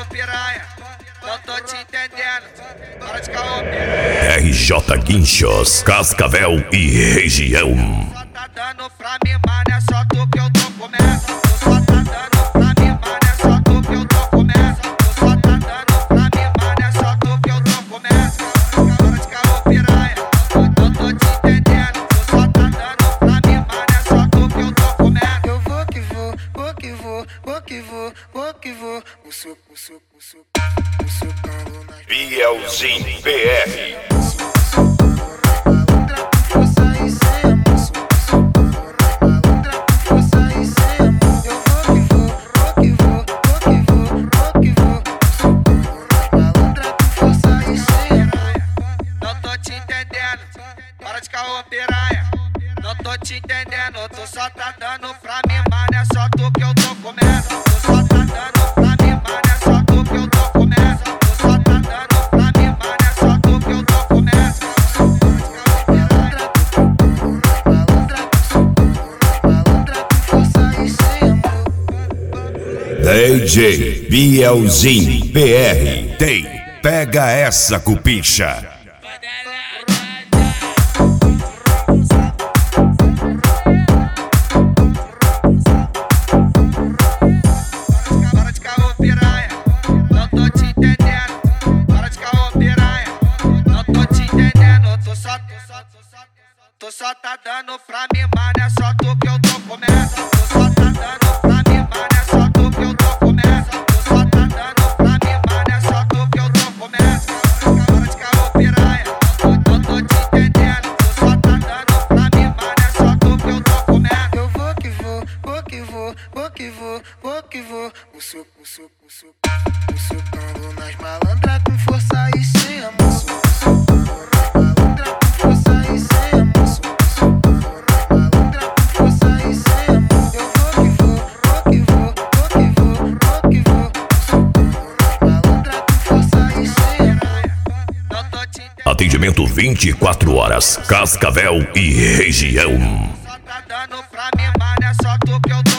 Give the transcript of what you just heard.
piranha, não tô te entendendo. Para de caô, piranha. RJ Guinchos, Cascavel e região. Só tá dando pra mim, mano, é só tu que eu tô comendo. Tu só tá dando pra mim, mano, é só tu que eu tô comendo. Tu só tá dando pra mim, mano, é só tu que eu tô comendo. Para de caô, piranha, não tô te entendendo. Tu só tá dando pra mim, mano, é só tu que eu tô comendo. Eu vou que vou, vou que vou, vou que vou, vou que vou. O socando nas Bielzinho BR. Para de caô, piranha, não tô te entendendo. Tu só tá dando pra mim, mano, é só tu que eu tô comendo. Tu só tá dando pra mim, mano, é só tu que eu tô comendo. Tu só tá dando pra mim, mano, é só tu que eu tô comendo. DJ Bielzinho BR. Tem, pega essa cupincha. Para de caô, piranha, não tô te entendendo. Para de caô, piranha, não tô te entendendo. Tu só tá dando pra mim, mano, é só tu que eu tô comendo. Tu só tá dando pra mim, mano, é só tu que eu tô comendo. Tu só tá dando pra mim, mano, é só tu que eu tô comendo. Para de caô, piranha, não tô te entendendo. Tu só tá dando pra mim, mano, é só tu que eu tô comendo. Eu vou que vou, vou que vou, vou que vou, vou que vou. O socando nas malandras com força e sem amor. Malandra com força e sem amor. Malandra com força e sem amor. Eu vou que vou, vou que vou, vou que vou, vou que vou. Malandra com força e sem amor. Não tô te entendendo. Atendimento 24 horas, Cascavel e região. Só tá dando pra mim, mano, é só tu que eu tô